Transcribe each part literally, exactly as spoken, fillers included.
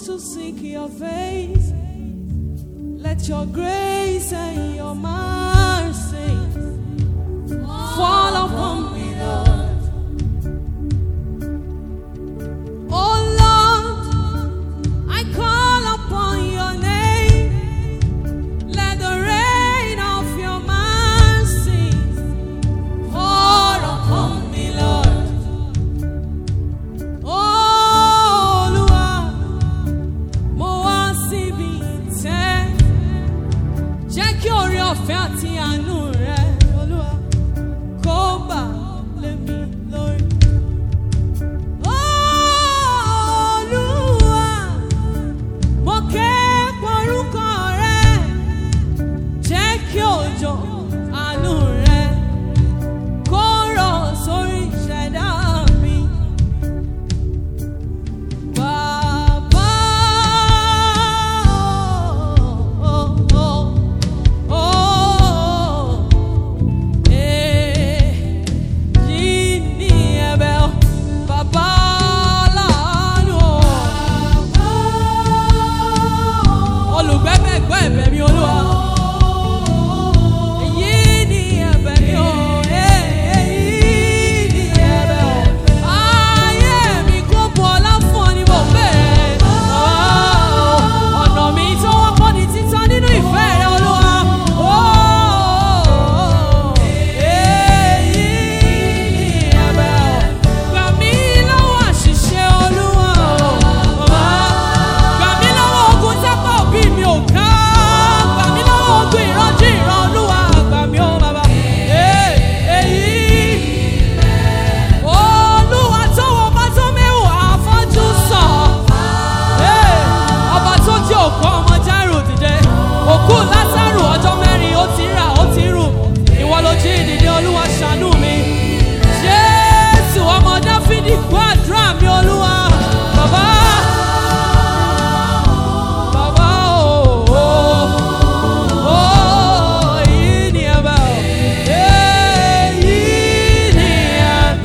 to seek your face. Let your grace and your mercy fall upon me, Lord. Oh Lord, I call upon your name. Let the rain of your mercy pour upon me, Lord. Oh Lord, mo wá síbi ìtẹ́. Jẹ́ kí oore ọ̀fẹ́ àti àánú rẹ, Olúwa, kó bà lé mi lórí. Olúwa, mo ké porúkọ rẹ. Jẹ́ kí òjò àánú rẹ kó rọ̀ sórí ìṣẹ̀dá mi. Bàbá, oh, oh, oh, eh, yìí ni ẹ̀bẹ̀ o, Bàbá láàánú o. Olùgbẹ́bẹ̀ gbọ́ ẹ̀bẹ̀ mi, Olúwa. Èyí ni ẹ̀bẹ̀ mi o, eh, èyí ni ẹ̀bẹ̀ o. Ayé mi kó bu ọlá fún ọ ni mo bẹ̀rẹ̀. Ọ̀nà mi tó wọ́n kọ́ ni títọ́ nínú ìfẹ́ rẹ, Olúwa. Èyí ni ẹ̀bẹ̀ o. Gbà mí lọ́wọ́ àṣìṣe, Olúwa. Gbà mí lọ́wọ́ ogun tápá òbí mi ò ká. Gbà mí lọ́wọ́ ogun ìrọ́jú ìran, Olúwa. Gbà mí o, bàbá. Èyí Olúwa tó wọ ọba tó mẹ́wàá afọ́jú sàn. Ọba tó jí òkú ọmọ Jáírù dìde. Òkú Lásárù ọjọ́ mẹ́rin ó ti rà ó ti rù. Ìwọ ló jí ìdìde, Olúwa ṣàánú mi. Jésù ọmọ Dáfídì gbọ́ àdúrà mi, Olúwa. Bàbá, bàbá o, o, o, èyí ni ẹ̀bẹ̀ o. Èyí ni ẹ̀bẹ̀.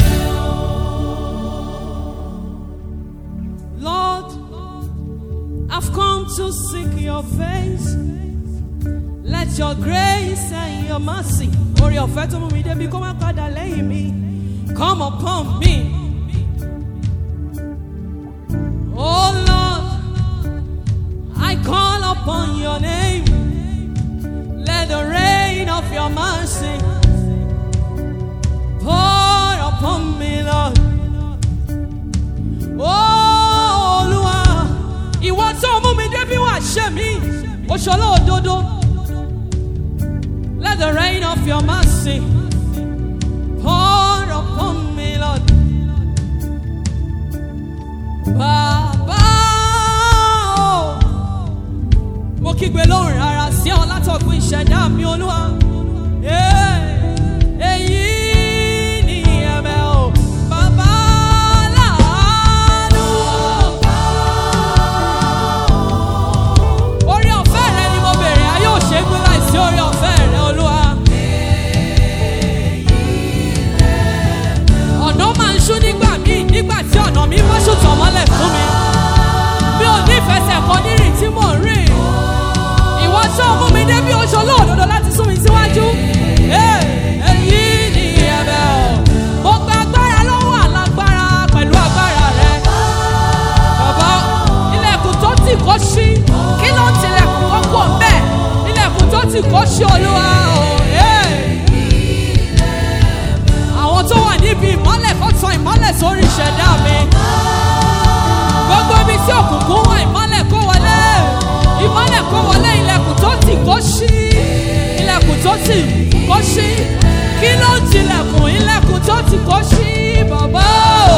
Lord, I've come to seek your face. Let your grace and your mercy, oore ọ̀fẹ́ tó mú mi débi kó má padà lẹ́yìn mi, come upon me. Oh Lord, I call upon your name. Let the rain of your mercy pour upon me, Lord. Oh Olúwa, ìwọ tó mú mi débi wá ṣe mí, òṣòlò òdodo. Let the rain of your mercy pour upon me, Lord. Bàbá o, mo kígbe lóhùn rárá sí ọ látọ̀gbìn ìṣẹ̀dá mi, Olúwa. Eh, èyí ni ẹ̀bẹ̀ o, Bàbá láàánú o. Oore ọ̀fẹ́ rẹ ni mo béèrè, ayé ò ṣe é gbé láìsí oore ọ̀fẹ́ rẹ, Olúwa. Ọ̀nà máa ń ṣú nígbà míì, nígbà tí ọ̀nà mi bá ṣùtàn mọ́lẹ̀ fún mi. Mi ò ní ìfẹsẹ̀ kan nírìn tí mò ń rìn. Ìwọ tó mú mi débi oṣù olóòdodo láti sún mi síwájú. Eh, èyí ni ẹ̀bẹ̀ o. Mo gba agbára lọ́wọ́ alágbára pẹ̀lú agbára rẹ. Bàbá, ilẹ̀kùn tó tì kó ṣí. Kí ló ń tilẹ̀kùn kó kò bẹ́ẹ̀? Ilẹ̀kùn tó tì kó ṣí, Olúwa o. Eh. Àwọn tó wà níbi ìmọ́lẹ̀ kó tan ìmọ́lẹ̀ sórí ìṣẹ̀dá mi. Gbogbo ibi tí òkùnkùn wà, ìmọ́lẹ̀ kó wọlé. Ìmọ́lẹ̀ kó wọlé, ilẹ̀kùn tó tì kó ṣí. Ilẹ̀kùn tó tì kó ṣí. Kí ló ń tilẹ̀kùn? Ilẹ̀kùn tó tì kó ṣí, bàbá o.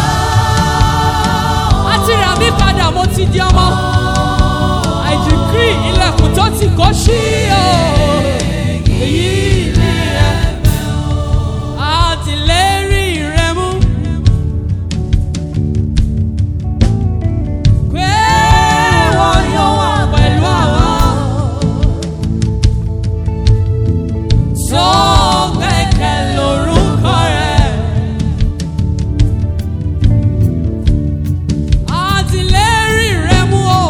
A ti rà mí padà, mo ti di ọmọ. I decree ilẹ̀kùn tó tì kó ṣí o. Èyí ni ẹ̀bẹ̀ o. Àtìlérí rẹ mú. Pé wọ́n yóò wà pẹ̀lú àwa. Tó gbẹ́kẹ̀ lórúkọ rẹ̀. Àtìlérí rẹ mú o.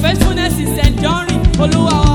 faithfulness is enduring. Olúwa